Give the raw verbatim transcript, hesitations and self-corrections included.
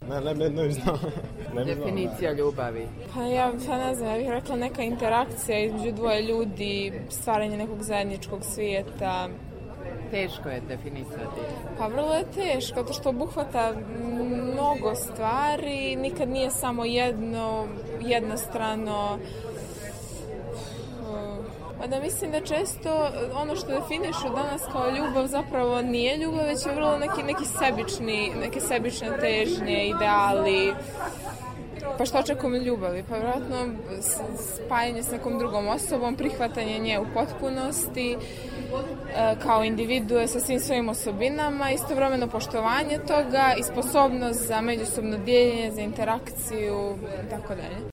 Ne, ne, ne, ne bi znao. Ne bi Definicija znao, ljubavi. Pa ja, pa ne znam, ja bih rekla neka interakcija između dvoje ljudi, stvaranje nekog zajedničkog svijeta. Teško je definisati. Pa vrlo je teško, zato što obuhvata mnogo stvari, nikad nije samo jedno, jednostrano. Da mislim da često ono što definišu danas kao ljubav zapravo nije ljubav, već je vrlo neki, neki sebični, neke sebične težnje, ideali. Pa što očekujem od ljubavi? Pa vjerojatno spajanje s nekom drugom osobom, prihvatanje nje u potpunosti, kao individue sa svim svojim osobinama, istovremeno poštovanje toga i sposobnost za međusobno dijeljenje, za interakciju i tako dalje.